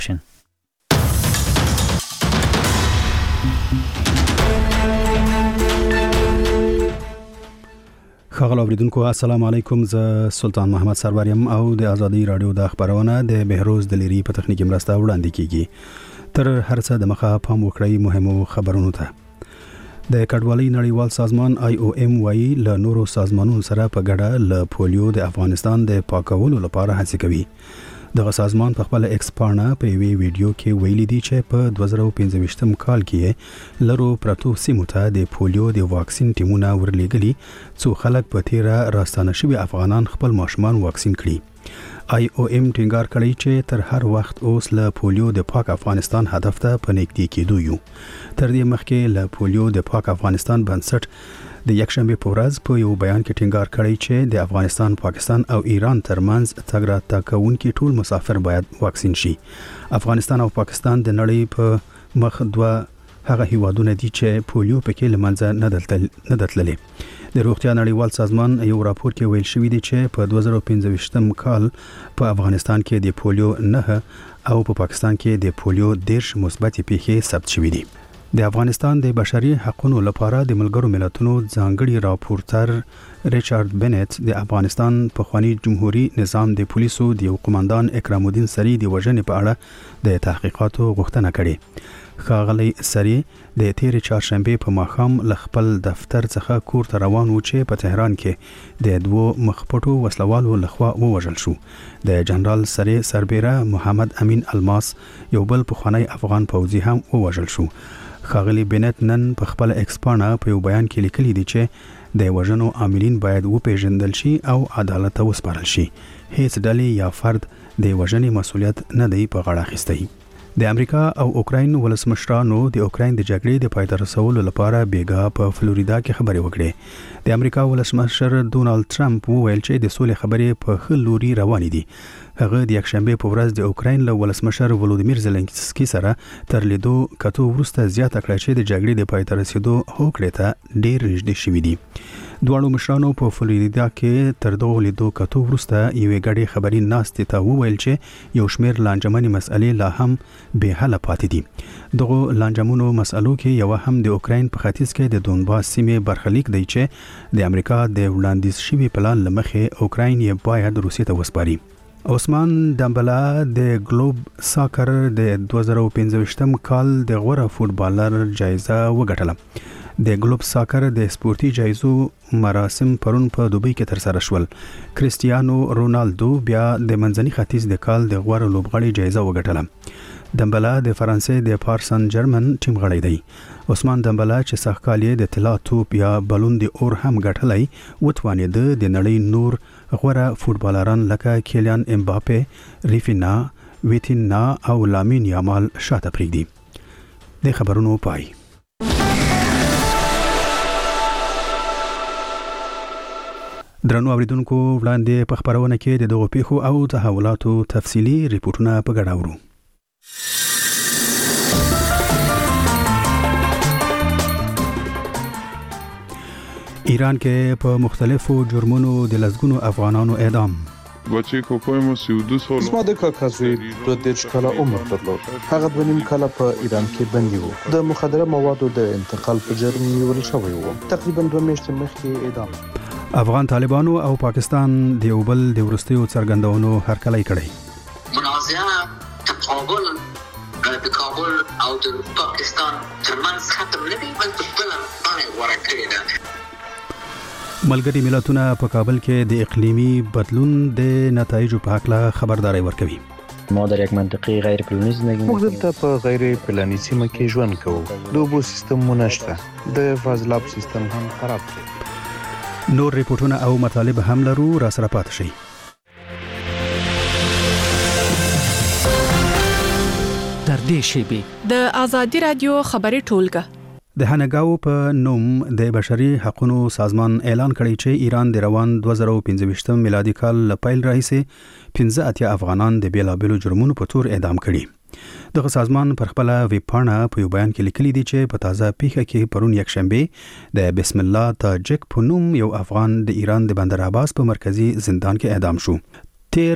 خغل اوریدونکو السلام علیکم، ز سلطان محمد سروریم او د ازادي رادیو د خبرونه د بهروز دلیری په تخنیکی مرسته وړاندې کیږي. تر هر څه د مخه پام وکړئ مهمو خبرونو ته. د کډوالۍ نړیوال سازمان IOM وايي له نورو سازمانونو سره په ګډه له پولیو د افغانستان د پاکولو لپاره هڅه کوي. دغه سازمان په خپل ایکس پاڼه په وی ویډیو کې ویلي دی چې په 2015 کال کې لرو پرتو سیمو ته د پولیو د واکسین ټیمونه ورلېږلي څو خلک په تیره راستانه شوي افغانان خپل ماشومان واکسین کړي. IOM ټینګار کړی چې تر هر وخت اوس له پولیو د پاک افغانستان هدف ته په نږدې کېدو یو. تر دې مخکې له پولیو د پاک افغانستان بنسټ د یکشنبه په ورځ په یو بیان کې ټینګار کړی چې د افغانستان، پاکستان او ایران ترمنځ تګ راتګ کوونکي ټول مسافر باید واکسین شي. افغانستان او پاکستان د نړۍ په مخ دوه هغه هیوادونه دي چې پولیو پکې لمنځه نه تللي. د روغتیا نړیوال سازمان یو راپور کې ویل شوی دی چې په 2015 کال په افغانستان کې د پولیو 9 او په پاکستان کې د پولیو 10 مثبت پیښې ثبت شوې دي. د افغانستان د بشري حقوقو لپاره د ملګرو ملتونو ځانګړي راپورټر ریچارډ بنت د افغانستان پخوانی جمهوریت نظام د پولیسو د یو قوماندان اکرام الدین سری د وژنې په اړه د تحقیقاتو غوښتنه کړې. ښاغلی سری د تیرې چهارشنبه په ماښام له خپل دفتر څخه کور ته روان و چې په تهران کې د دوو مخپټو وسلوالو لخوا ووژل شو. د جنرال سری سربیره محمد امین الماس یو بل پخوانی افغان پوځي هم ووژل شو. ښاغلی بنت نن په خپل ایکس پاڼه په یو بیان کې لیکلي دي چې د وژنو عاملین باید وپیژندل شي او عدالت ته وسپارل شي. هیڅ ډلې یا فرد د وژنې مسؤلیت نه دی په غاړه اخیستی. د امریکا او اوکراین ولسمشرانو د اوکراین د جګړې د پای ته رسولو لپاره بیګا په فلوریدا کې خبرې وکړې. د امریکا ولسمشر ډونالد ټرمپ وویل چې د سولې خبرې په ښه لوري روانې دي. هغه د یکشنبه په ورځ د اوکراین له ولسمشر ولودیمیر زلنسکي سره تر لیدو کتو وروسته زیاته کړه چې د جګړې د پای ته رسیدو هوکړې ته ډېر نږدې شوي دي. دواړو مشرانو په فلوریدا کې تر دغه لیدو کتو وروسته یوې ګډې خبري ناستې ته وویل چې یو شمېر لانجمنې مسئلې لا هم بې حله پاتې دي. دغه لانجمنو مسئلو کې یو هم د اوکراین په ختیځ کې د دونباس سیمې برخلیک دی چې د امریکا د وړاندیز شوي پلان لمخې اوکراین یې باید روسیې ته وسپاري. عثمان دمبلا د ګلوب ساکر د 2015 کال د غوره فوټبالر جایزه وګټله. د ګلوب ساکر د سپورتي جایزو مراسم پرون په دوبۍ کې ترسره شول. کریستیانو رونالدو بیا د منځني ختیځ د کال د غوره لوبغاړي جایزه وګټله. دمبلا د فرانسې د پارسن جرمن ټیم غړی دی. عثمان دمبلا چې سږکال یې د طلا توپ یا بلون د اور هم ګټلی، وتوانېده د نړۍ نور غوره فوټبالران لکه کیلیان امباپه، ریفینا، ویتینا او لامین یامال شاته پرېږدي. د خبرونو پای. درنو اوریدونکو، وړاندې په خبرونه کې د دغو پیښو او تحولاتو تفصیلي ریپورتونه په ګډه اورو. ایران کې په مختلفو جرمونو د لسګونو افغانانو اعدام. بچی کوکوی مو 32 سال. زما د کاکا زوی 2 کاله عمر درلود. هغه 2 کاله په ایران کې بندي و. د مخدره موادو د انتقال په جرم نیول شوی و. تقریبا 2 میاشتې مخکې اعدام. افغان طالبانو او پاکستان د یو بل د وروستیو څرګندونو هرکلی کړی. منازعه تقابل د کابل او د پاکستان ترمنځ ختم نه دی، بلکې بل باندې ورکړی ده. ملګري ملتونه په کابل کې د اقلیمي بدلون د نتایجو په اړه خبرداري ورکوي. ما در یک منطقه غیر پلانی زندگی موږ دلته په غیر پلانی سیمه کې ژوند کوو. د اوبو سیستم مو نشته. د فاضلاب سیستم هم خراب دی. نور ریپورتونه او مطالب هم لرو، را سره پاتې شئ. در دې شیبه د ازادي رادیو خبري ټولګه د هنګاو په نوم د بشري حقوقو سازمان اعلان کړی چې ایران د روان 2015 میلادي کال له پیل راهیسې 15 افغانان د بیلابېلو جرمونو په تور اعدام کړي. دغه سازمان پر خپل ویب پاڼه په یو بیان کې لیکلي دي چې په تازه پیښه کې پرون یکشنبه د بسم الله تاجک په نوم یو افغان د ایران د بندر عباس په مرکزی زندان کې اعدام شو. تیر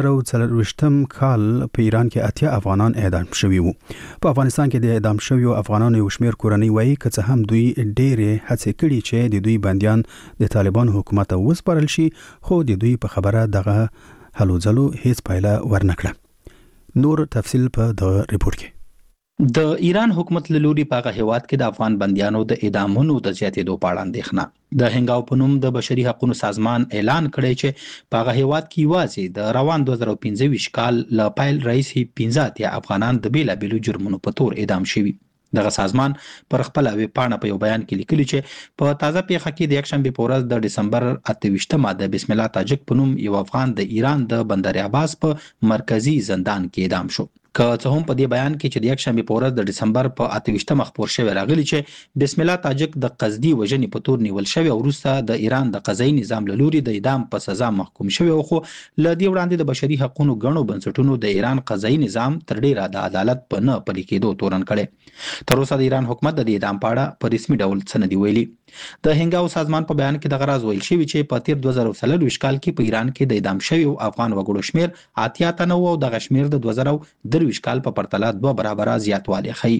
2023م کال په ایران کې 80 افغانان اعدام شوي وو. په افغانستان کې د اعدام شویو افغانانو یو شمېر کورنۍ وایي که څه هم دوی ډېرې هڅې کړي چې د دوی بندیان د طالبانو حکومت ته وسپارل شي، خو د دوی په خبره دغه هلو ځلو هیڅ پایله ورنکړه. نور تفصیل په دغه ریپورت کې. د ایران حکومت له لوري په هغه هیواد کې د افغان بندیانو د اعدامونو د زیاتېدو په اړه اندېښنه د هنګاو په نوم د بشري حقوقو سازمان اعلان کړی چې په هغه هیواد کې یوازې د روان 2015 کال له پیل راهیسې 15 افغانان د بیلابیلو جرمونو په تور اعدام شوي. دغه سازمان پر خپل ویب پاڼه په یو بیان کې لیکلي چې په تازه پیښه کې د یکشنبه په ورځ د دسمبر 28مه د بسم الله تاجک په نوم یو افغان د ایران د بندر عباس په مرکزی زندان کې اعدام شو. که څه هم په دې بیان کې چې د یکشنبه په ورځ د دسمبر په 28مه خبر شوی راغلی چې بسم الله تاجک د قصدي وژنې په تور نیول شوی او وروسته د ایران د قضایي نظام له لوري د اعدام په سزا محکوم شوی، خو له دې وړاندې د بشري حقوقو غنو بنسټونو د ایران قضایي نظام تر ډیره د عدالت په نه پلي کېدو تورن کړي. تر اوسه د ایران حکومت د اعدام په اړه په رسمي ډول څه نه دی ویلي. د هنګاو سازمان په بیان کې د غراز ویل شوی چې په تیر 2023 کال کې په ایران کې د اعدام شوی افغان وګړو شمیر 80 تنه او د غشمیر د 2023 کال په پرتله 2 برابر زیاتوالی ښيي.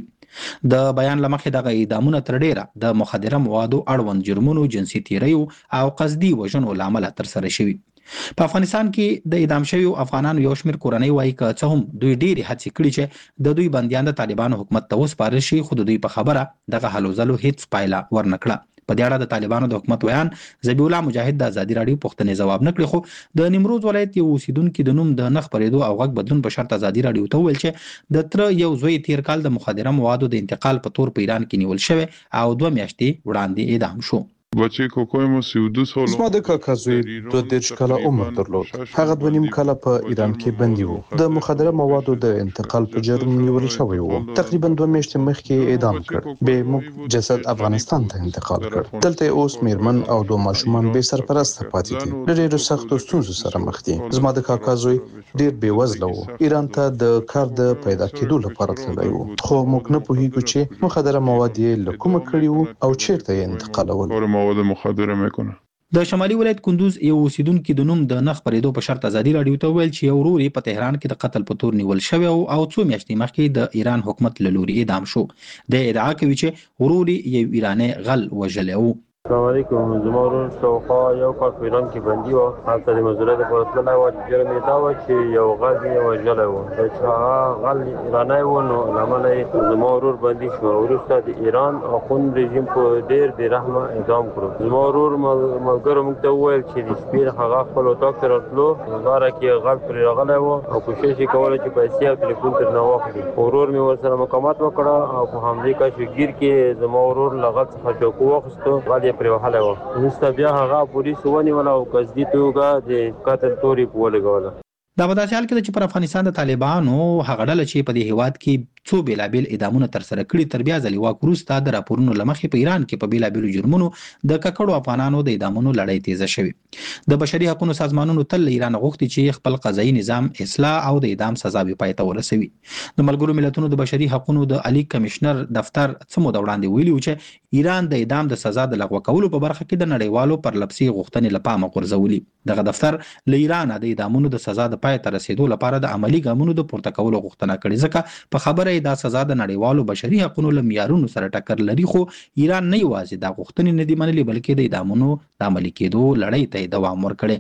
د بیان لمخې دغه اعدامونه تر ډیره د مخدره موادو اړوند جرمونو، جنسي تیریو او قصدي وژنو لامل تر سره شوي. په افغانستان کې د اعدام شویو افغانانو یو شمېر کورنۍ وایي که څه هم دوی ډېرې هڅې کړي چې د دوی بندیان د طالبانو حکومت ته وسپارل شي، خو د دوی په خبره دغه هلو ځلو هیڅ پایله ورنکړه. په دې اړه د طالبانو د حکومت ویان ذبیح الله مجاهد د ازادي راډیو پوښتنې ځواب نکړي، خو د نیمروز ولایت یو اوسیدونکو د نوم د نه خپرېدو او غږ بدلون په شرط ازادي راډیو ته وویل چې د تر یو زوی تیر کال د مخدره موادو د انتقال په تور په ایران کې نیول شوی او 2 میاشتې وړاندې اعدام شو. بچه کوکوی مو 32 سال. زما د کاکا زوی 22 کاله عمر درلود. هغه 2.5 کاله په ایران کې بندي وو. د مخدره موادو د انتقال په جرم نیول شوی وو. تقریبا 2 میاشتې مخکې اعدام کړ. به موږ جسد افغانستان ته انتقال کړ. دلته اوس میرمن او 2 ماشومان به سرپرست پاتې دي. ډېر سخت ستونزو سره مخ دي. زما د کاکا زوی ډېر بې وزله وو. ایران ته د کار د پیدا کېدو لپاره تللی وو. خو موږ نه پوهیږو چې مخدره مواد یې له کومه کړي وو او چیرته یې انتقالول. مواد مخدره میکنه. د شمالي ولایت کندوز یو اوسیدونکو د نوم د نه خبرېدو په شرط ازادي راډیو ته ویل چې یو ورور یې په تهران کې د قتل په تور نیول شوی او 2 میاشتې مخکې د ایران حکومت له لوري اعدام شو. د ادعا کوي چې ورور یې یو ایرانی غل وژلی و. السلام علیکم. زما ورور شاوخوا یو کال په ایران کې بندي و. هلته د مزدورۍ لپاره تللی و. جرم یې دا و چې یو غل یې وژلی و. چې هغه غل ایرانی و نو له امله یې زما ورور بندي شو. وروسته د ایران اخوند رژیم په ډېر بې رحمه اعدام کړو. زما ورور ملګرو موږ ته وویل چې د شپې هغه خپل اتاق ته راتلو، لاره کې غل پرې راغلی و او کوشش یې کوله چې پیسې او تلیفون ترنه واخلي. ورور مې ورسره مقاومت وکړه او په همدې کشمیر کې زما ورور له غل څخه چاقو واخیستو، غل یې پرې وهلی و. وروسته بیا هغه پولیسو ونیوله او قصدي توګه د قتل تورې په ولګوله. دا په داسې حال کې چې پر افغانستان د طالبانو هغه ډله چې په دې هیواد کې څو بیلابیل اعدامونه تر سره کړي تر بیا ځلې واک وروسته د راپورونو له مخې په ایران کې په بیلابیلو جرمونو د ککړو افغانانو د اعدامونو لړۍ تیزه شوې. د بشري حقوقو سازمانونو تل ایران غوښتي چې خپل قضایي نظام اصلاح او د اعدام سزا به پای ته ورسوي. د ملګرو ملتونو د بشري حقوقو د عالی کمشنر دفتر څه موده وړاندې ویلي و چې ایران د اعدام د سزا د لغوه کولو په برخه کې د نړیوالو پرلپسې غوښتنې له پامه غورځولي. دغه دفتر له ایران د اعدامونو د سزا د پای ته رسیدو لپاره د عملی ګامونو د پورته کولو غوښتنه کړې، ځکه په خبره دا سزا د نړیوالو بشري حقوقو له معیارونو سره ټکر لري. خو ایران نه یوازې دا غوښتنې نه دي منلې بلکې د اعدامونو د عملي کېدو لړۍ ته دوام ورکړي.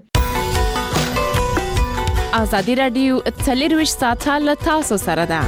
ازادي راډیو 24 ساعته له تاسو سره ده.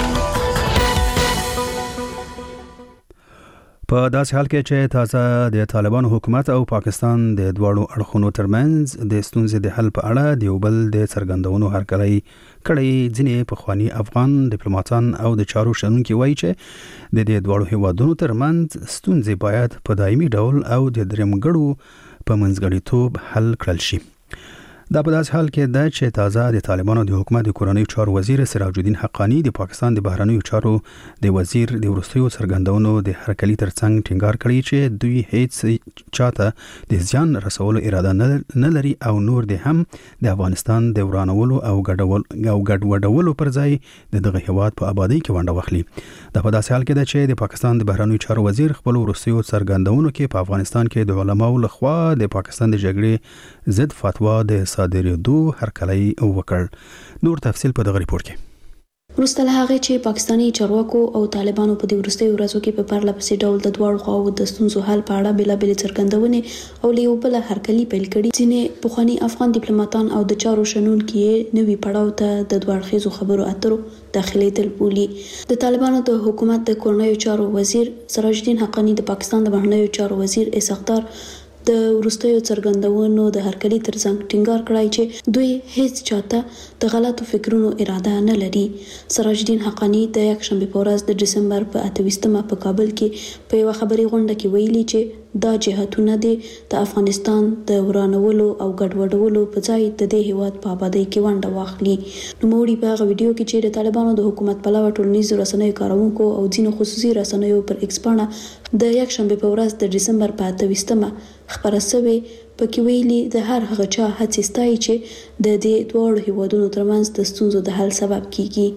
په داسې حال کې چې تازه د طالبانو حکومت او پاکستان د دواړو اړخونو ترمنځ د ستونزې د حل په اړه د یو بل د څرګندونو هرکلی کړی، ځینې پخواني افغان ډیپلوماټان او د چارو شنونکي وایي چې د دې دواړو هیوادونو ترمنځ ستونزې باید په دایمي ډول او د درېمګړو په منځګړیتوب حل کړل شي. دا په داسې حال کې ده چې تازه د طالبانو د حکومت د کورنیو چارو وزیر سراج الدین حقانی د پاکستان د بهرنیو چارو د وزیر د وروستیو څرګندونو د هرکلي ترڅنګ ټینګار کړی چې دوی هیڅ چاته د زیان رسولو اراده نه لري او نور د هم د افغانستان د ورانولو او ګډوډولو پر ځای دغه هیواد په آبادی کې ونډه واخلي. دا په داسې حال کې ده چې د پاکستان د بهرنیو چارو وزیر خپل وروستیو څرګندونو کې په افغانستان کې د علماو لخوا د پاکستان د جګړې ضد فتوا د صادرېدو هرکلی وکړ. نور تفصیل په دغه ریپورت کې. وروسته له هغې چې پاکستاني چارواکو او طالبانو په دې وروستیو ورځو کې په پرله پسې ډول د دواړو خواوو د ستونزو حل په اړه بېلابېلې څرګندونې او له یو بله هرکلي پیل کړي. ځینې پخواني افغان ډیپلوماتان او د چارو شنونکي یې نوي پړاو ته د دوه اړخیزو خبرو اترو داخلېدل بولي. د طالبانو د حکومت د کورنیو چارو وزیر سراج الدین حقانی د پاکستان د بهرنیو چارو وزیر اسحاقدار د وروستیو څرګندونو د هرکلي ترڅنګ ټینګار کړی چې دوی هیڅ چاته د غلطو فکرونو اراده نه لري. سراج الدین حقانی د یکشنبه په ورځ د دسمبر په 28مه په کابل کې په یو خبري غونډه کې ویلي چې دا جهاتونه د افغانستان د ورانولو او ګډوډولو په ځای د دې هیواد په آبادی کې ونډه واخلي. نوموړي په هغه ویډیو کې چې د طالبانو د حکومت پلوه ټولنیزو رسنیو کارونکو او ځینو خصوصي رسنیو پر ایکس پاڼه د یکشنبه په ورځ د دسمبر په 28مه خبره شوې پکې ویلي د هر هغه چا هڅې ستایي چې د دې دواړو هیوادونو ترمنځ د ستونزو د حل سبب کیږي.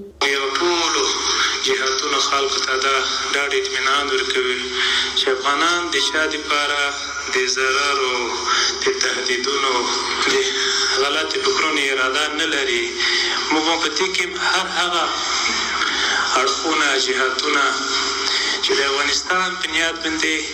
جهاتونو خلکو ته دا ډاډ اطمینان ورکوي چې افغانان د چا دپاره د ضرر او د تهدیدونو د غلطې فکرونو اراده نه لري. موږ په دې کې هر هغه اړخونه جهاتونه چې د افغانستان په نیت باندې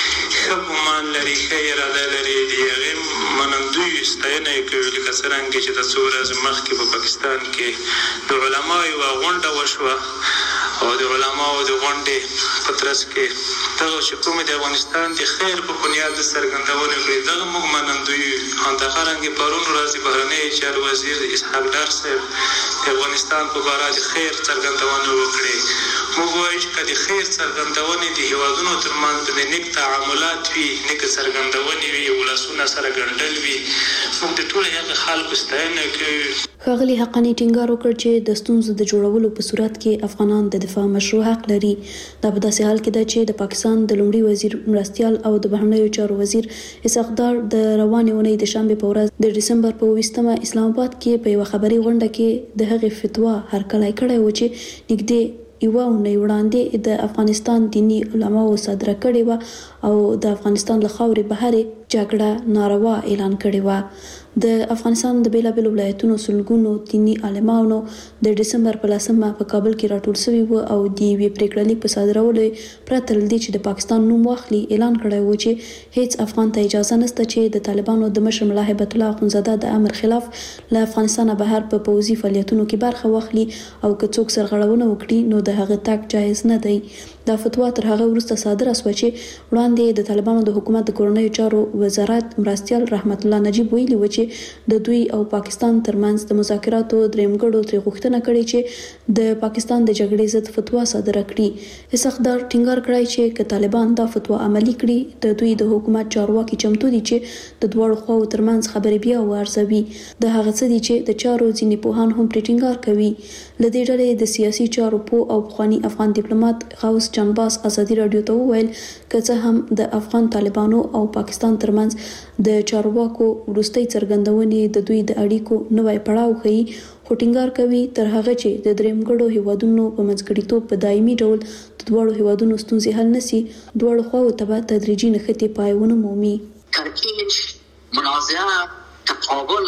ښه ګمان لري، ښه اراده لري، د هغې منندوی ستاینه یې کوي. لکه څرنګه چې د څو ورځې مخکې په پاکستان کې د علماو یوه غونډه وشوه او د علماو د غونډې په ترڅ کې دغه چې کومې د افغانستان د خیر په بنیاد څرګندونې کړې، دغه موږ منندوی یو. همدغرانګې پرون ورځ د بهرنیو چارو وزیر اسحاق ډار صاحب د افغانستان په باره د خیر څرګندونه وکړې. موږ وایو چې که د خیر څرګندونې د هیوادونو ترمنځ د نیک تعاملات وي، نیک څرګندونې وي، ولسونه سره ګنډل وي، موږ د ټولو هغه خلکو ستاینه کوو. ښاغلي حقانی ټینګار وکړ چې د ستونزو د جوړولو په صورت کې افغانان د دفاع مشروع حق لري. دا په داسې حال کې ده چې د پاکستان د لومړي وزیر مرستیال او د بهرنیو چارو وزیر اسحاقدار د روانې اونۍ د شنبې په ورځ د دسمبر په 20مه اسلام آباد کې په یوه خبري غونډه کې د هغې فتوا هرکلی کړی و چې نږدې یوه اونۍ وړاندې د افغانستان دینی علماو صادره کړې وه او د افغانستان له خاورې بهرې جګړه ناروا اعلان کړې وه. د افغانستان د بیلابیلو ولایتونو سلګونو دینی عالمانو د دسمبر په 10مه په کابل کې راټول شوي وو او د یوې پریکړه لیک په صادرولو پرته له دې چې د پاکستان نوم واخلي اعلان کړی و چې هیڅ افغان ته اجازه نشته چې د طالبانو د مشر ملا هیبت الله اخندزاده د امر خلاف له افغانستانه بهر په پوځي فعالیتونو کې برخه واخلي او که څوک سرغړونه وکړي نو د هغه تګ جایز نه دی. دا فتوا تر هغه وروسته صادره شوه چې وړاندې د طالبانو د حکومت د کورنیو چارو وزارت مرستیال رحمت الله نجیب ویلي و چې د دوی او پاکستان ترمنځ د مذاکراتو درېمګړو ترې غوښتنه کړې چې د پاکستان د جګړې ضد فتوا صادره کړي. اسحاقدار ټینګار کړی چې که طالبان دا فتوا عملي کړي د دوی د حکومت چارواکي چمتو دي چې د دواړو خواو ترمنځ خبرې بیا وارزوي. د هغه څه دي چې د چارو ځینې پوهان هم پرې ټینګار کوي. له دې ډلې د سیاسي چارو پوه او پخواني افغان ډیپلوماټ غوث جانباز ازادي رادیو ته وویل که څه هم د افغان طالبانو او پاکستان ترمنځ د چارواکو وروستۍ څرګندونې د دوی د اړیکو نوی پړاو ښیي، خو ټینګار کوي تر هغه چې د درېمګړو هیوادونو په منځګړیتوب په دایمي ډول د دواړو هیوادونو ستونزې حل نشي، دواړو خواو ته به تدریجي نښتې پای ونه مومي. ترکیب منازعه تقابل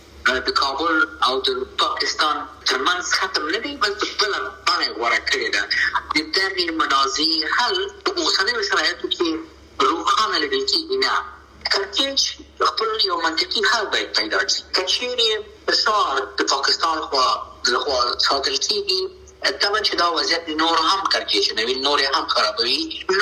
د کابل او د پاکستان ترمنځ ختم نه دی بلکې بله بڼه غوره کړې ده. د دغې منازعې حل په اوسنیو شرایطو کې روښانه لیدل کېږي نه. کړکېچ خپل یو منطقي حل باید پیدا کړي. که چیرې فشار د پاکستان لخوا ساتل کېږي طبعا چې دا وضعیت نور هم کړکېچنوي، نور یې هم خرابوي،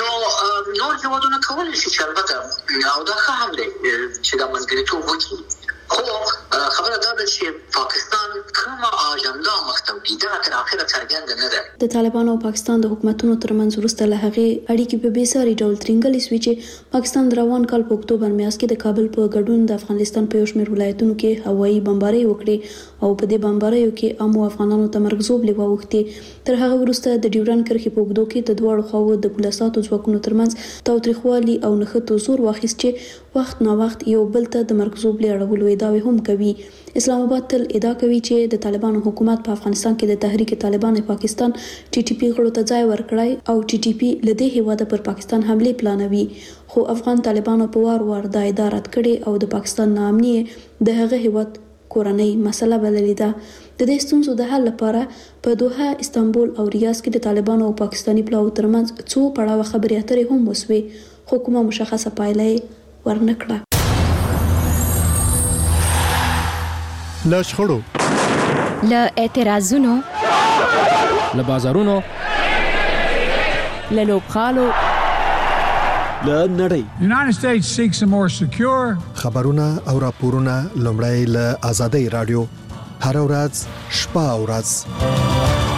نو نور هېوادونه کولی شي چې البته او دا ښه هم دی چې دا منځګړیتوب وکړي. خو خبره دا ده چې پاکستان کومه اجنډا مخته وړي دغه تر اخره څرګنده نه ده. د طالبانو او پاکستان د حکومتونو ترمنځ وروسته له هغې اړیکې په بېساري ډول ترینګلې شوې چې پاکستان د روان کال په اکتوبر میاشت کې د کابل په ګډون د افغانستان په یو شمېر ولایتونو کې هوایي بمبارۍ وکړې او په دې بمباریو کې عامو افغانانو ته مرګ ژوبلې واوښتې. تر هغه وروسته د ډیورنډ کرښې په اوږدو کې د دواړو خواوو د پولیساتو ځواکونو ترمنځ تاوتریخوالي او نښتو زور واخیست چې وخت نا وخت یو بل ته د مرګ ژوبلې اړولو ادعاوې هم کوي. اسلام آباد تل ادعا کوي چې د طالبانو حکومت په افغانستان کې د تحریک طالبان پاکستان TTP غړو ته ځای ورکړای او TTP لدې هیواده پر پاکستان حمله پلانوي، خو افغان طالبانو په وار د ادارات کړي او د پاکستان نامني د هغه هیواد کورنۍ مسله بللې ده. د دې ستونزو د حل لپاره په دوحه، استانبول او ریاض کې د طالبانو او پاکستاني پلاوو ترمنځ څو پړاوه خبرې اترې هم وسوې، خو کومه مشخصه پایله ورنکړه. له شخړو، له اعتراضونو، له بازارونو، له لوبغالو، له نړۍ United States seeks a more secure خبرونه او راپورونه لومړی له آزادۍ رادیو هر ورځ شپه او ورځ.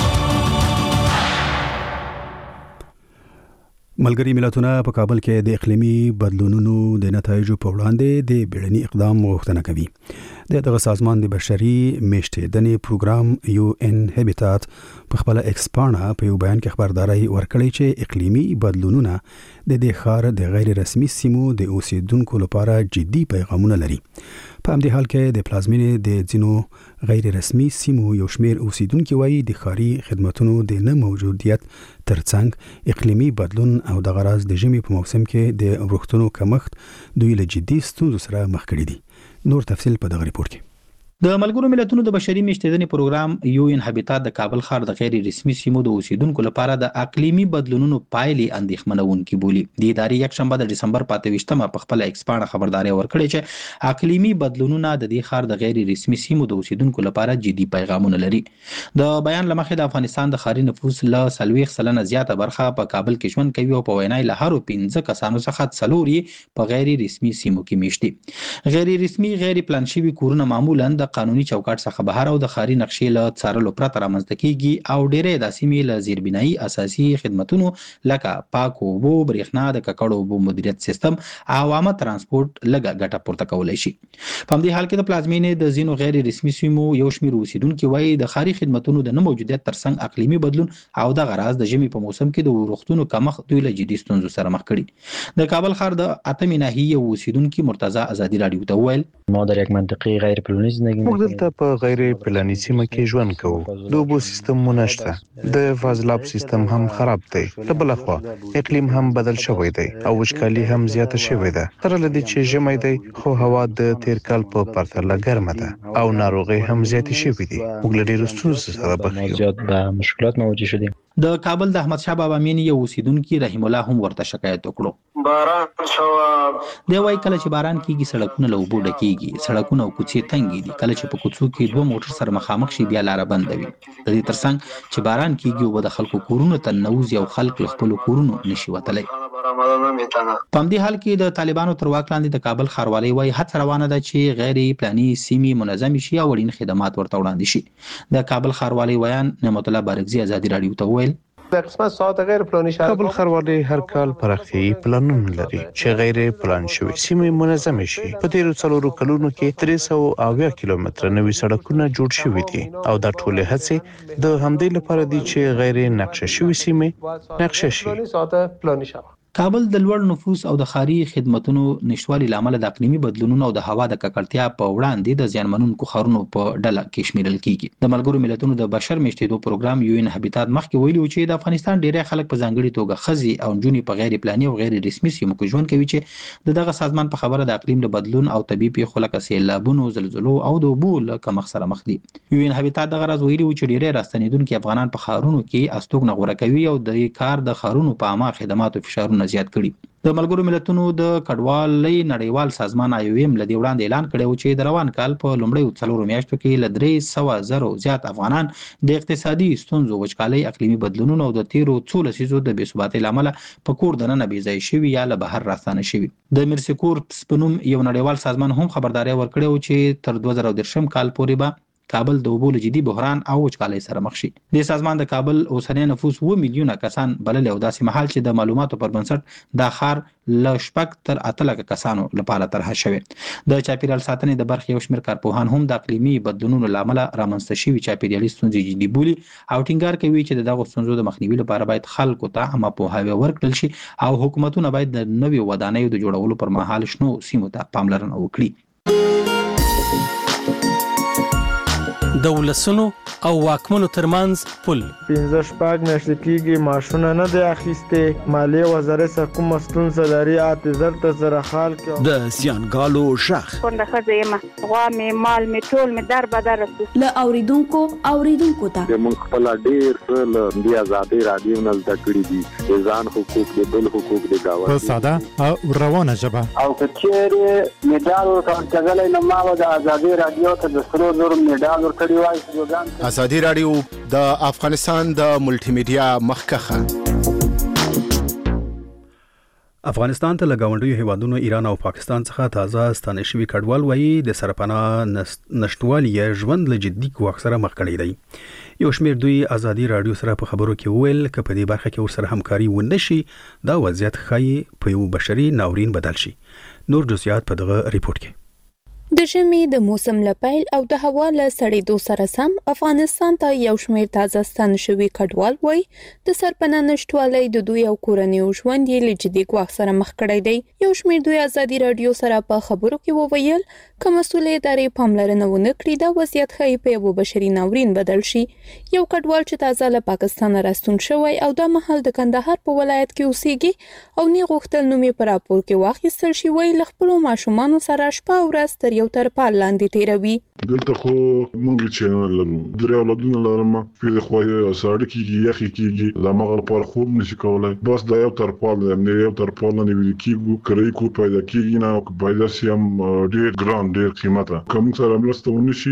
ملګری ملتونه په کابل کې د اقلیمي بدلونونو د نتایجو په وړاندې د بیړني اقدام غوښتنه کوي. دغه سازمان د بشري میشتېدنې پروګرام UN هابیټات په خپل ایکس پاڼه په یو بیان کې خبرداري ورکړې چې اقلیمي بدلونونه د دې ښار د غیر رسمي سیمو د اوسیدونکو لپاره جدي پیغامونه لري. په همدې حال کې د پلازمینې د ځینو غیر رسمي سیمو یو شمېر اوسیدونکو وايي د ښاري خدماتونو د نه موجودیت ترڅنګ اقلیمي بدلون او د غراز د ژمي په موسم کې د وروختونو کمښت دوی له جدي ستونزو سره مخ کړي دي. نور تفصیل په دغه ریپورت کې. د ملګرو ملتونو د بشري میشتېدنې پروګرام UN هابیټات د کابل ښار د غیر رسمي سیمو د اوسیدونکو لپاره د اقلیمي بدلونونو پایلې اندېښمنونکې بولي. د ادارې یک شنبه د ډسمبر 25 په خپل ایکس پاڼه خبرداري ورکړې چې اقلیمي بدلونونه د دې ښار د غیر رسمي سیمو د اوسیدونکو لپاره جدي پیغامونه لري. د بیان لمخې د افغانستان د ښاري نفوس له 40% زیاته برخه په کابل کې ژوند کوي او په وینای له هرو 15 کسانو څخه 4 په غیر رسمي سیمو کې میشتي. غیر رسمي غیر پلان شوي کورونه معمولا د قانوني چوکاټ څخه بهر او د ښاري نقشې له څارلو پرته رامنځته کیږي او ډېرې د سیمې له زیربنایي اساسي خدماتونو لکه پاک اوبو، برېښنا، د ککړو اوبو مدیریت سیستم او عامه ترانسپورت لږه ګټه پورته کولی شي. په همدې حال کې د پلازمینې د ځینو غیر رسمي سیمو یو شمېر اوسیدونکي وایي د ښاري خدماتونو د نه موجودیت ترڅنګ اقلیمي بدلون او د غراز د ژمي په موسم کې د وروختونو کمښت دوی له جدي ستونزو سره مخ کړي. د کابل ښار د اتمې ناحیې اوسیدونکي مرتضی ازادي راډیو ته وویل ما در یک منطقه غیر پلاني زندگی می‌کنیم. دلته په غیر پلاني سیمه کې ژوند کوو. د اوبو سیستم نشته. د فاضلاب سیستم هم خراب دی. له بل خوا اقلیم هم بدل شوی دی او وچکالي هم زیاته شوې ده. تر لدې چې ژمی دی خو هوا د تیر کال په پرتله ګرمه ده او ناروغي هم زیاتې شوې دي. موږ له ډېرو ستونزو سره مخ یو. زیات به مشکلات مواجه شدیم. د کابل د احمد شاه بابا مینی یو اوسیدونکي رحیم الله هم ورته شکایت وکړو. باران شو دی وايي کله چې باران کیږي سړکونه له اوبو ډکیږي، سړکونه او کوڅې تنګې دي. کله چې په کوڅو کې دوه موټر سره مخامخ شي بیا لار بند وي. د دې ترڅنګ چې باران کیږي او د خلکو کورونو ته نوځي او خلک له خپل کورونو نشي وتلی. په همدې حال کې د طالبانو تر واک لاندې د کابل ښاروالۍ وايي هڅه روانه ده چې غیر پلاني سیمې منظم شي او اړین خدمات ورته وړاندې شي. د کابل ښاروالۍ ویان نعمت الله بارکزي ازادي راډیو ته وویل د قسمت ساعت غیر پلاني شهر کابل ښاروالۍ هر کال پراختیايي پلانونه لري چې غیر پلان شوی سیمې منظم شي. په تیرو 4 کلونو کې 380 کیلومتره نوي سړکونه جوړ شوي دي او دا ټول هڅې د همدې لپاره دي چې غیر نقشه شوی سیمې نقشه شي. کابل د لوړ نفوس او د ښاري خدماتونو نشټوالي لامل د اقلیمي بدلونونو او د هوا د ککړتیا په وړاندې د زیانمنونکو ښارونو په ډله کې شمیرل کیږي. د ملګرو ملتونو د بشر میشتېدو پروګرام UN هابیټات مخکې ویلي و چې د افغانستان ډېری خلک په ځانګړي توګه ښځې او نجونې په غیر پلاني او غیر رسمي سیمو کې ژوند کوي چې دغه سازمان په خبره د اقلیم له بدلون او طبیعي پیښو لکه سیلابونو، زلزلو او د اوبو له کمښت سره مخ دي. UN هابیټات دغه راز ویلي و چې ډېری راستنېدونکي افغانان په ښارونو کې استوګنه غوره کوي او د کار د ښارونو په عامه خدماتو فشارونه زیات کړي. د ملګرو ملتونو د کډوالۍ نړیوال سازمان IOM له دې وړاندې اعلان کړی و چې د روان کال په لومړیو 4 میاشتو کې له 300,000 زیات افغانان د اقتصادي ستونزو، وچکالۍ، اقلیمي بدلونونو او د تیرو 2 لسیزو د بې ثباتۍ له امله په کور دننه بې ځای شوي یا له بهر راستانه شوي. د میرسیکورپس په نوم یو نړیوال سازمان هم خبرداری ورکړی و چې تر 2030 کال پورې به کابل د اوبو له جدي بحران او وچکالۍ سره مخ شي. د سازمان د کابل اوسنی نفوس 2 میلیونه کسان بلل او داسې مهال چې د معلوماتو پر بنسټ دا ښار له 6 تر 8 لکه کسانو لپاره طرح شوی. د چاپیریال ساتنې د برخې یو شمېر کارپوهان هم د اقلیمي بدلونونو لامل رامنځته شوي چاپیریالي ستونزې جدي بولي او ټینګار کوي چې د دغو ستونزو د مخنیوي لپاره باید خلکو ته عامه پوهاوی ورکړل شي او حکومتونه باید د نویو ودانیو د جوړولو پر مهال شنو سیمو ته پاملرنه وکړي. د ولسونو او واکمنو ترمنځ پل 15 میاشتې کېږي معاشونه نه دی اخیسته مالیه وزارت څخه کوم ستونزه لري اعتذار ته سره حال کې د سیانګالو شخ څنګه خځه ما غوا می مال می ټول می در بدر ل اوریدونکو ته موږ خپل ډیر له دی آزادي رادیو نه زده کړی دي ځان حقوق د بل حقوق د گاوه په ساده او روانه ژبه او کچېره میډال ورکړل نو ما د آزادي رادیو ته د سرو زر میډال ورکړی وای. آزادي رادیو د افغانستان د ملټي میډیا مخکخه. افغانستان ته لګاونډیو هیوادونو ایران او پاکستان څخه تازه ستانه شوی کډوال وایي د سرپناه نشټوالي ژوند له جدي ګواښ سره مخ کړی دی. یو شمېر دوی آزادي رادیو سره په خبرو کې ویل چې په دې برخه کې ورسره همکاري ونشي دا وضعیت ښایي په یو بشري ناورین بدل شي. نور جزئیات په دغه ریپورت کې. د ژمي د موسم لپیل او د هوا له سړېدو سره سم افغانستان ته یو شمېر تازه ستانه شوي کډوال وایي د سرپناه نشټوالۍ د دوی او کورنیو ژوند یې له جدي ګواښ سره مخ کړی دی. یو شمېر دوی آزادي رادیو سره په خبرو کې وویل که مسؤلې ادارې پاملرنه ونه کړي دا وضعیت ښایي په یو بشري ناورین بدل شي. یو کډوال چې تازه له پاکستان راستون شوی او دا مهال د کندهار په ولایت کې اوسېږي او نه غوښتل نوم یې په راپور کې واخیستل شي وایي له خپلو ماشومانو سره شپه او ورځ تر یو ترپال لاندې تیروي. دلته خو موږ چې لرو درې اولادونه لرم په خو ساړه کېږي یخي کېږي دا مغل پر خوب نشي کولای بس دا یو ترپال نه یو ترپال نه ویل کېږي کړی کو پیدا کېږي نه او پیدا سیم ډېر ګران ډېر قیمته کوم سره مرسته ونشي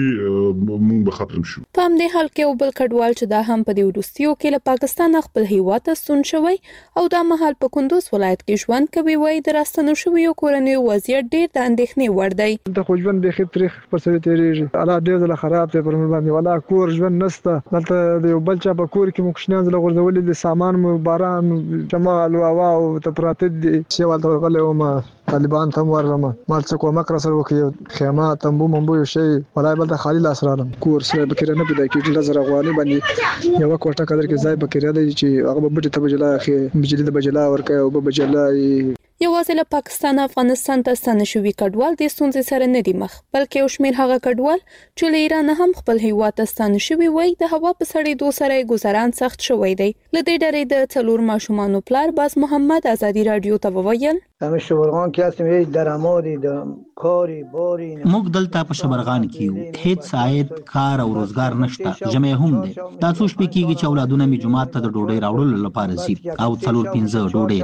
موږ به ختم شو. په همدې حال کې بل کډوال چې دا هم په دې وروستیو کې له پاکستان خپل هیواد ته ستون شوی او دا مهال په کندوز ولایت کې ژوند کوي وایي د راستنو شویو کورنیو وضعیت ډېر د اندېښنې وړ دی. د خو ژوند به خطر په سره تیریږي الله دې زله خراب ته پر باندې ولا کور ژوند نسته دلته د یو بل چا په کور کې مخشنان زله غورځولې د سامان مو باران شمال او هوا او ته پراته دي سیوال ته غلې او ما طالبان ته ورما مال څه کومه کړ سره وکي خیمه تنبو منبو شي ولای بل ته خالي لاس رالم کور سره بکره نه پیدا کیږي لزر غواني باندې یو کوټه قدر کې ځای بکره دی چې هغه بټه ته بجلا اخی بجلی د بجلا ورکه او بجلا یوازې له پاکستان افغانستان ته ستانه شوي کډوال د ستونزې سره نه دي مخ بلکې یو شمېر هغه کډوال چې له ایران هم خپل هیواد ته ستانه شوي وایي د هوا په سړېدو سره یې ګذران سخت شوی دی. له دې ډلې د 4 ماشومانو پلار باز محمد آزادي رادیو ته وویل همش شبرغان کې هستیم درآمدی د کاری باری موږ دلته په شبرغان کې هیڅ عاید کار او روزګار نشته جمع هم دي دا څو شپې کېږي چې اولادونه می جمعه ته د ډوډۍ راوړلو لپاره ځي او 4-5 ډوډۍ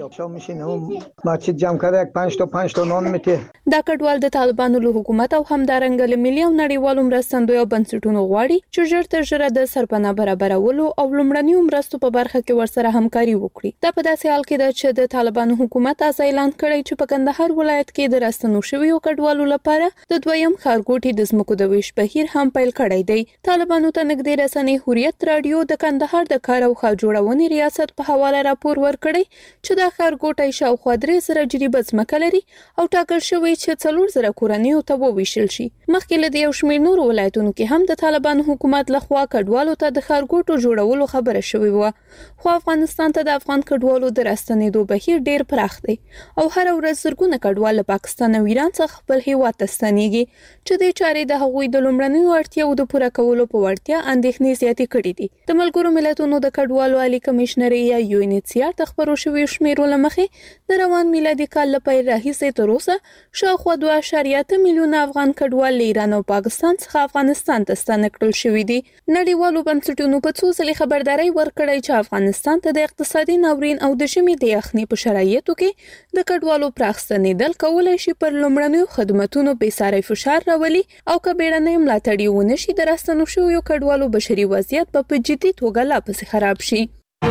راوړي ماچ جام کړه 5 تا نون میته. دا کډوال د طالبانو له حکومت او همدارنګه له ملي او نړیوالو مرستندوی او بنسټونو غواړي چې ژر تر ژره د سرپناه برابرولو او لومړنیو مرستو په برخه کې ورسره همکاري وکړي. دا په داسې حال کې ده چې د طالبانو حکومت اعلان کړی چې په کندهار ولایت کې د راستنو شویو کډوالو لپاره د دویم ښارګوټي د ځمکو د ویش بهیر هم پیل کړی دی. طالبانو ته نږدې رسنۍ حریت رادیو د کندهار د کار او ښار جوړونې ریاست په حواله راپور ورکړی چې دا ښارګوټی شاوخوا 300 جریبه ځمکه لري او ټاکل شوی چې 4,000 کورنیو ته وویشل شي. مخکې له یو شمېر نورو ولایتونو کې هم د طالبانو حکومت لخوا کډوالو ته د ښارګوټو جوړولو خبره شوې وه خو افغانستان ته د افغان کډوالو د راستنېدو بهیر ډیر پراخ دی او هر ورځ زرګونه کډوال له پاکستان او ایران څخه خپل هیواد ته ستنېږي چې د چارې د هغوی د لومړنیو اړتیاو د پوره کولو په وړتیا اندېښنې زیاتې کړې دي. د ملګرو ملتونو د کډوالو عالی کمشنري یا UNHCR د خبرو شویو شمیرو له مخې د روان میلادي کال له پیل راهیسې تر اوسه شاوخوا 2.8 میلیونه افغان کډوال له ایران او پاکستان څخه افغانستان ته ستانه کړل شوي دي. نړیوالو بنسټونو په څو ځلې خبرداري ورکړې چې افغانستان ته د اقتصادي ناورین او د ژمي د یخنۍ په شرایطو کې د کډوالو پراخ ستنېدل کولای شي پر لومړنیو خدماتونو بېساری فشار راولي او که بیړنۍ ملاتړ ونه شي د راستنو شویو کډوالو بشري وضعیت به په جدي توګه لا پسې خراب شي.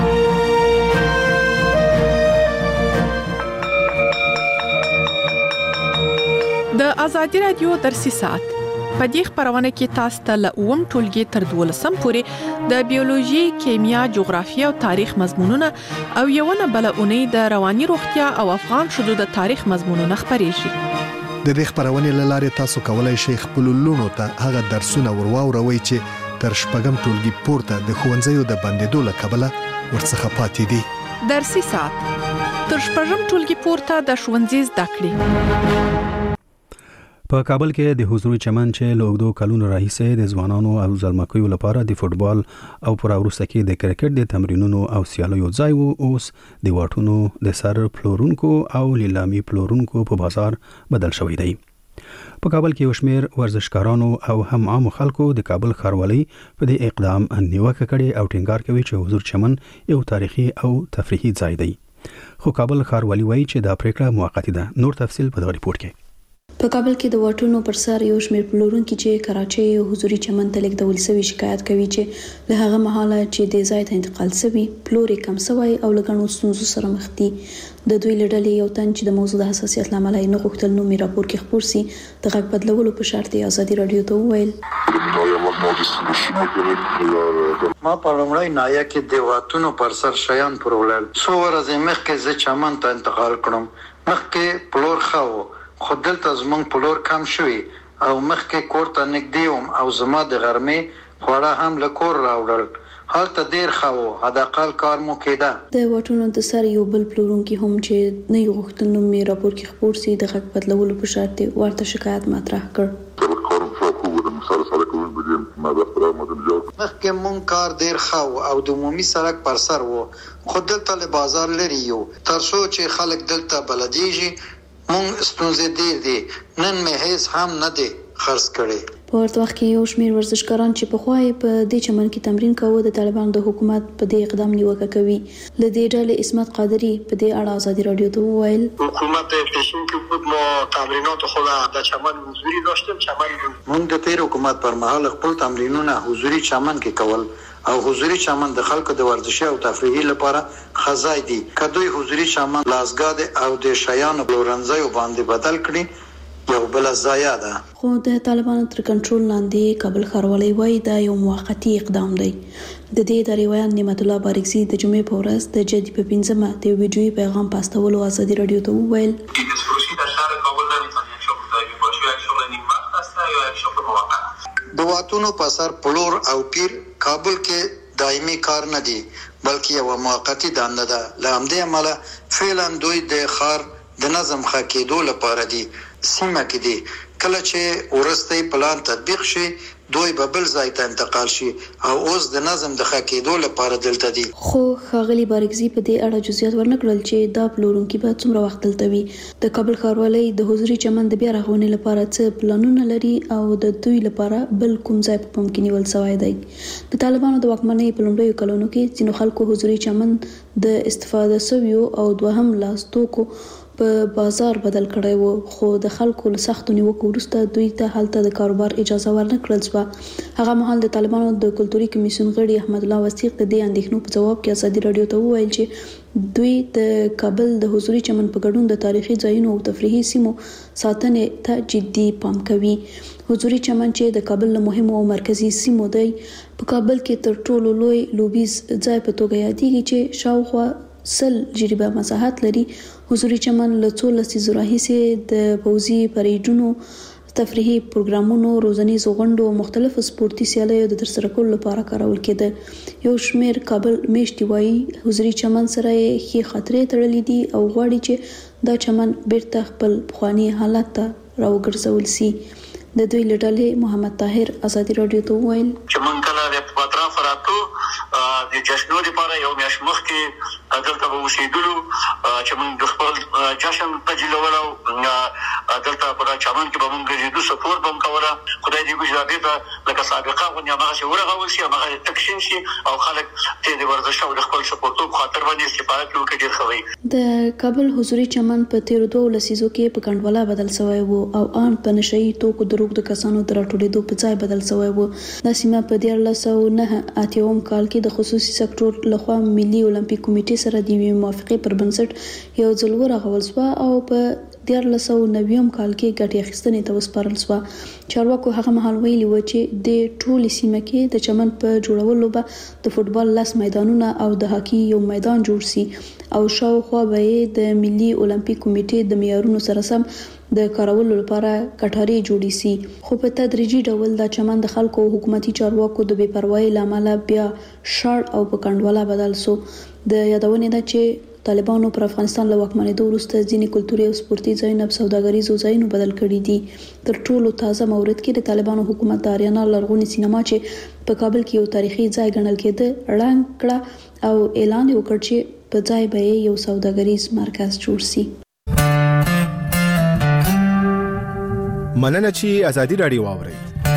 د آزادي رادیو درسي ساعت په دې خبرونه کې تاسو ته له اوم ټولګي تر 12 پورې د بیولوژي، کیمیا، جغرافیه او تاریخ مضمونونه او یوونه بل اونۍ د رواني روغتیا او افغان شذو د تاریخ مضمونونه خبرېږي. د دې خبرونې لاره تاسو کولای شئ خپل لونو ته هغه درسونه ورواوروي چې تر شپږم ټولګي پورته د ښوونځیو د بندیدو له کبله ورڅخه پاتې دي. درسي ساعت تر شپږم ټولګي پورته د ښوونځي زده کړې. په کابل کې د حضوري چمن چې له اوږدو کلونو راهیسې د ځوانانو او زلمکیو لپاره د فوتبال او پر وروسته کې د کرکټ د تمرینونو او سیالیو ځای وو، اوس د واټونو د سر پلورونکو او لیلامي پلورونکو په بازار بدل شوی دی. په کابل کې وشمیر ورزشکارانو او هم عام خلکو د کابل ښاروالۍ په دې اقدام نیوکه کړې او ټینګار کوي چې حضور چمن یو تاریخي او تفریحي ځای دی. خو کابل ښاروالۍ وایي چې دا پریکړه موقتی ده. نور تفصیل په دغه ریپورت کې. په کابل کې د واټونو پر سر یو شمېر پلورونکي چې کراچۍ او حضوري چمن ته لیږدول شوي شکایت کوي چې له هغه مهاله چې د ځای ته انتقال شوی پلور کم شوی او له ګڼو ستونزو سره مخ دي. د دوی له ډلې یو تن چې د موضوع د حساسیت له امله نه غوښتل نومي راپور کې خپور سي د غږ بدلولو په شرط یې ازادي رادیو ته وویل. ما په لومړی نایا کې د واټونو پر سر شیان پرولل څو ورځې مخکې زه چمن ته انتقال کړم. مخکې پلور خاو خو دلته زمونږ پلور کم شوی او مخکې کور ته نږدې وم او زما د غرمې خواړه هم له کور راوړل. هلته ډیر ښه و، حداقل کار مو کېده. د واټونو د سر یو بل پلورونکي هم چې نه یې غوښتل نوم یې راپور کې خپور سي د غږ بدلولو په شرط یې ورته شکایت مطرح کړ. مخکې مونږ کار ډیر ښه او د عمومي سړک پر سر و، خو دلته له بازار لري یو تر څو چې خلک دلته بلدیږي. مونږ ستونزې ډیر دي، نن مې هیڅ هم نه دی خرڅ کړي. په ورته وخت کې یو شمېر ورزشکاران چې پخوا یې په دې چمن کې تمرین کاوه د طالبانو د حکومت په دې اقدام نیوکه کوي. له دې ډلې عصمت قادري په دې اړه ازادي رادیو ته وویل حکومت فیشن کې بود ما تمرینات خود در چمن حضوری داشتیم. چمن مونږ د تیر حکومت پر مهال خپل تمرینونه حضوری چمن کې کول او حضوری چمن د خلکو د ورزشي او تفریحي لپاره خزای دي. کدوې حضوری چمن لاسګاد او د شیانو پلورنځي باندې بدل کړي یو بل ضایع ده. خو د طالبانو تر کنټرول لاندې کابل ښاروالۍ وایي دا یو موقتی اقدام دی. د دې د روایت نعمت الله بارکزي د جمعې په ورځ د جدي په 15مه د ویډیوي پیغام پاستولو ازادي رادیو ته وویل د واتونو په سر پلور او پیر کابل کې دایمي کار نه دی بلکې یو موقتی دنده ده. له همدې امله فعلا دوی د ښار د نظم ښه کېدو لپاره دي سیمه کې دي. کله چې ورستۍ پلان تطبیق شي دوی به بل ځای ته انتقال شي او اوس د نظم د ښه کېدو لپاره دلته دي. خو ښاغلي بارکزي په دې اړه جزئیات ورنکړل چې دا پلورونکي به څومره وخت دلته وي. د کابل ښاروالۍ د حضوري چمن د بیا رغونې لپاره څه پلانونه لري او د دوی لپاره بل کوم ځای په پام کې نیول شوی دی. د طالبانو د واکمنۍ په لومړیو کلونو کې ځینو خلکو حضوري چمن د استفاده شویو او دوهم لاس توکو په بازار بدل کړی وو، خو د خلکو له سختو نیوکو وروسته دوی ته هلته د کاروبار اجازه ورنکړل شوه. هغه مهال د طالبانو د کلتوري کمیسیون غړي احمد الله وثیق د دې اندېښنو په ځواب کې ازادي رادیو ته وویل چې دوی د کابل د حضوري چمن په ګډون د تاریخي ځایونو او تفریحي سیمو ساتنې ته جدي پام کوي. حضوري چمن چې د کابل له مهمو او مرکزي سیمو دی په کابل کې تر ټولو لوی لوبیز ځای په توګه یادېږي چې شاوخوا 100 جریبه مساحت لري. حضوري چمن له څو لسیزو راهیسې د پوځي پریډونو، تفریحي پروګرامونو، روزنیزو غونډو او مختلفو سپورتي سیالیو د ترسره کولو لپاره کارول کېده. یو شمېر کابل میشتي وایي حضوري چمن سره یې ښې خاطرې تړلې دي او غواړي چې دا چمن بیرته خپل پخواني حالت ته راوګرځول سي. د دوی له ډلې محمد طاهر ازادي رادیو ته وویل چې مونږ کله د اطراف راتلو د جشنو لپاره یو میاشت مخکې دلته به اوسېدلو چې مونږ د خپل جشن تجلول او دلته په چمن کې به مونږ ګرځېدو، سپورت به مو کوله. خدای دې وکړي چې دا بېرته لکه سابقه غوندې هماغسې ورغول شي، هماغسې تکشین شي او خلک ترې د ورزش او د خپل سپورتو په خاطر باندې استفاده کړي وکړي. ډېر ښه وي. د کابل حضوري چمن په تیرو 2 لسیزو کې په کنډواله بدل شوی و او ان په نشئی توکو د روغ د کسانو د راټولېدو په ځای بدل شوی و. دا سیمه په 1989 کال کې د خصوصي سکتور لخوا ملي اولمپیک کمیټې سره د یوې موافقې پر بنسټ یو ځل ورغول شوه او په 1990 کال کې ګټې اخیستنې ته وسپارل شوه. چارواکو هغه مهال ویلي و چې د ټولې سیمه کې د چمن په جوړولو به د فوټبال 10 میدانونه او د هاکي یو میدان جوړ شي او شاوخوا به د ملي اولمپیک کمیټې د معیارونو سره سم د کارولو لپاره کټاري جوړی سي خو په تدریجي ډول د چمن د خلکو حکومتي چارواکو د بې پروايي لامل بیا شړ او په کندواله بدل سو د یادونه ده چې طالبانو پر افغانستان له واکمنېدو وروسته ځینې کلتوري او سپورتي ځایونه په سوداګریزو ځایونو بدل کړي دي تر ټولو تازه مورد کې د طالبانو حکومت د اریانا لرغونی سینما چې په کابل کې یو تاریخي ځای ګڼل کېده اعلان کړ او اعلان وکړ چې په ځای به یو سوداګریز مرکز جوړ شي. مننه چې ازادي رادیو واوري